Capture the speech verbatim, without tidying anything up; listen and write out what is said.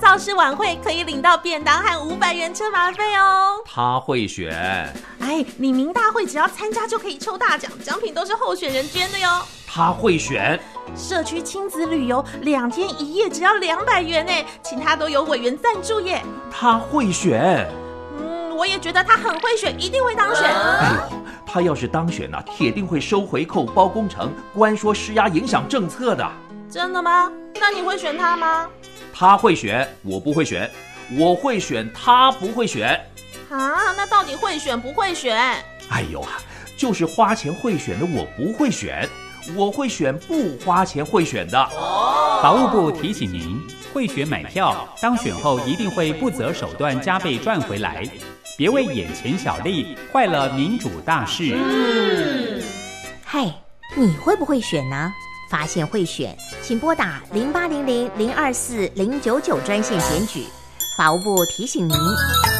造势晚会可以领到便当和五百元车马费哦。 他会选。 哎，李明大会只要参加就可以抽大奖，奖品都是候选人捐的哟。 他会选。 社区亲子旅游两天一夜只要两百元呢，其他都有委员赞助耶。 他会选。 嗯，我也觉得他很会选，一定会当选。 哎呦，他要是当选呢、啊，铁定会收回扣、包工程、关说施压影响政策的。 真的吗？那你会选他吗？ 他会选，我不会选；我会选，他不会选。 啊，那到底会选不会选？ 哎呦啊，就是花钱会选的我不会选，我会选不花钱会选的。 哦，法务部提醒您，贿选买票，当选后一定会不择手段加倍赚回来，别为眼前小利坏了民主大事。 嗯，嗨，你会不会选呢？发现会选，请拨打零八零零零二四零九九专线检举。法务部提醒您。